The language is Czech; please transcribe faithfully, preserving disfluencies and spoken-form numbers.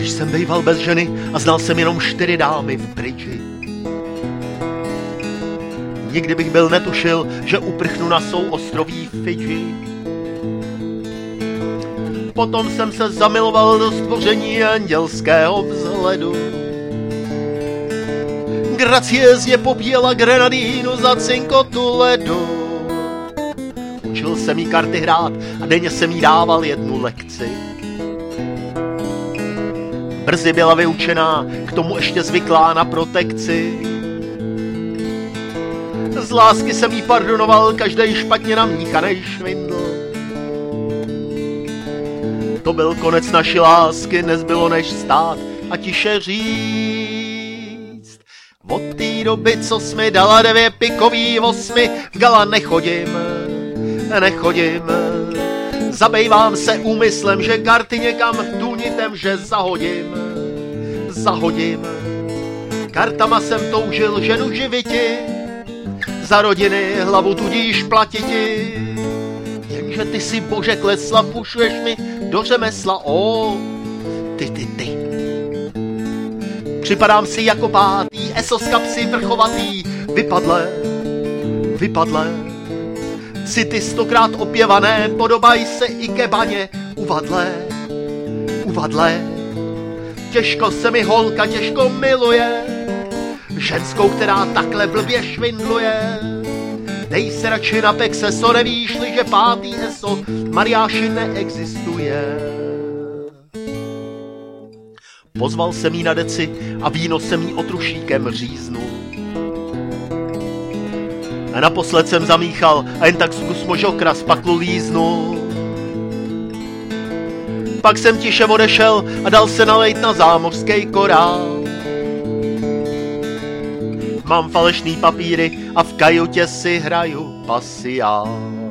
Když jsem bejval bez ženy a znal jsem jenom čtyři dámy v bridži. Nikdy bych byl netušil, že uprchnu na souostroví Fidži. Potom jsem se zamiloval do stvoření andělského vzhledu. Graciezně popíjela grenadínu za cinkotu ledu. Učil jsem jí karty hrát a denně jsem jí dával jednu lekci. Brzy byla vyučená, k tomu ještě zvyklá na protekci. Z lásky jsem jí pardonoval každej špatně namíchanej švindl. To byl konec naší lásky, nezbylo než stát a tiše říct. Od té doby, co jsi mi dala dvě pikový osmy, v gala nechodím, nechodím. Zabejvám se úmyslem, že karty někam důnitem, že zahodím, zahodím. Kartama jsem toužil ženu živiti, za rodiny hlavu tudíž platiti. Jenže ty si bože klesla, fušuješ mi do řemesla, o, ty, ty, ty. Připadám si jako pátý, eso z kapsy vrchovatý, vypadlé, vypadlé. City stokrát opěvané, podobaj se i kebaně, uvadlé, uvadlé. Těžko se mi holka, těžko miluje, ženskou, která takhle blbě švindluje. Dej se radši na pexeso, nevíš-li, že pátý eso Mariáši neexistuje. Pozval jsem jí na deci a víno jsem jí otrušíkem říznul. A naposled jsem zamíchal a jen tak zkus možokra z paklu líznul. Pak jsem tiše odešel a dal se nalejt na zámořský korál. Mám falešný papíry a v kajutě si hraju pasiál.